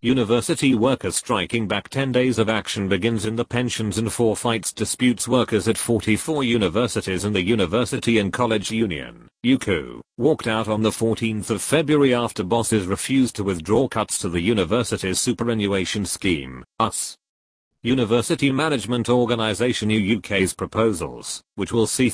University workers striking back 10 days of action begins in the pensions and forfeits disputes. Workers at 44 universities and the University and College Union, UCU, walked out on the 14th of February after bosses refused to withdraw cuts to the university's superannuation scheme, US. University Management Organisation UK's proposals, which will see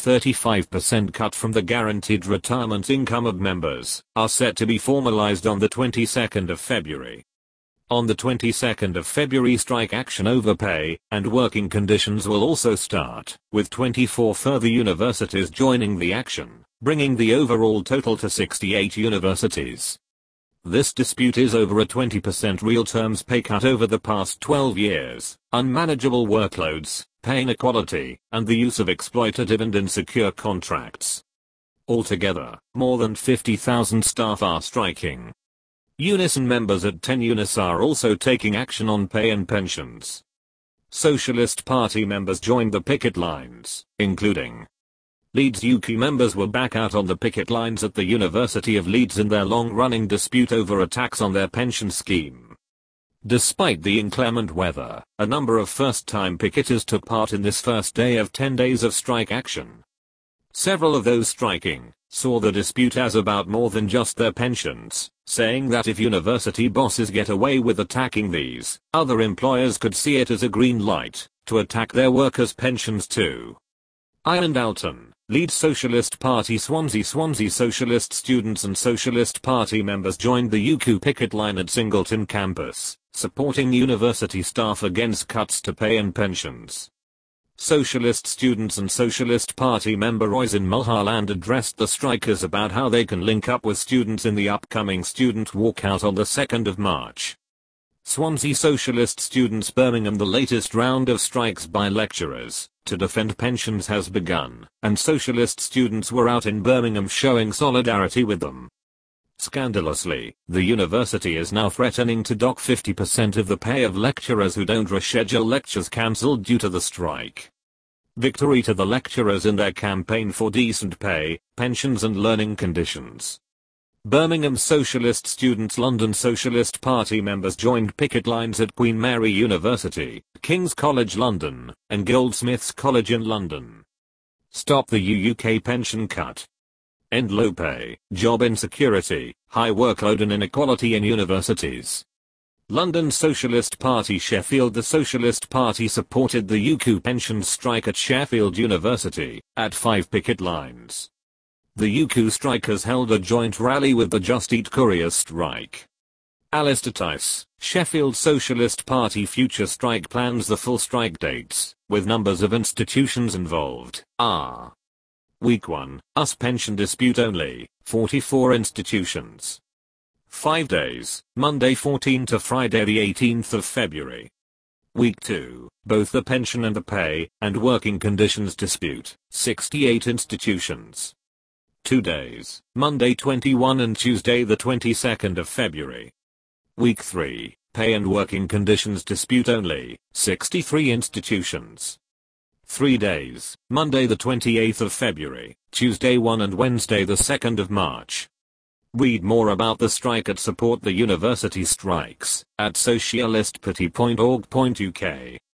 35% cut from the guaranteed retirement income of members, are set to be formalised on the 22nd of February. On the 22nd of February, strike action over pay and working conditions will also start, with 24 further universities joining the action, bringing the overall total to 68 universities. This dispute is over a 20% real terms pay cut over the past 12 years, unmanageable workloads, pay inequality, and the use of exploitative and insecure contracts. Altogether, more than 50,000 staff are striking. Unison members at 10 unis are also taking action on pay and pensions. Socialist Party members joined the picket lines, including Leeds UCU members were back out on the picket lines at the University of Leeds in their long-running dispute over a tax on their pension scheme. Despite the inclement weather, a number of first-time picketers took part in this first day of 10 days of strike action. Several of those striking saw the dispute as about more than just their pensions, saying that if university bosses get away with attacking these, other employers could see it as a green light to attack their workers' pensions too. Ian Dalton, Leeds Socialist Party Swansea Socialist students and Socialist Party members joined the UCU picket line at Singleton campus, supporting university staff against cuts to pay and pensions. Socialist students and Socialist Party member Roisin Mulholland addressed the strikers about how they can link up with students in the upcoming student walkout on the 2nd of March. Swansea Socialist students Birmingham. The latest round of strikes by lecturers to defend pensions has begun, and Socialist students were out in Birmingham showing solidarity with them. Scandalously, the university is now threatening to dock 50% of the pay of lecturers who don't reschedule lectures cancelled due to the strike. Victory to the lecturers in their campaign for decent pay, pensions and learning conditions. Birmingham Socialist students. London Socialist Party members joined picket lines at Queen Mary University, King's College London, and Goldsmiths College in London. Stop the UUK pension cut. End low pay, job insecurity, high workload and inequality in universities. London Socialist Party Sheffield. The Socialist Party supported the UCU pensions strike at Sheffield University, at 5 picket lines. The UCU strikers held a joint rally with the Just Eat Courier strike. Alistair Tice, Sheffield Socialist Party future strike plans. The full strike dates, with numbers of institutions involved, are Week 1, US pension dispute only, 44 institutions. 5 days, Monday 14 to Friday the 18th of February. Week 2, both the pension and the pay and working conditions dispute, 68 institutions. 2 days, Monday 21 and Tuesday the 22nd of February. Week 3, pay and working conditions dispute only, 63 institutions. 3 days, Monday the 28th of February, Tuesday 1 and Wednesday the 2nd of March. Read more about the strike at Support the University Strikes at socialistparty.org.uk.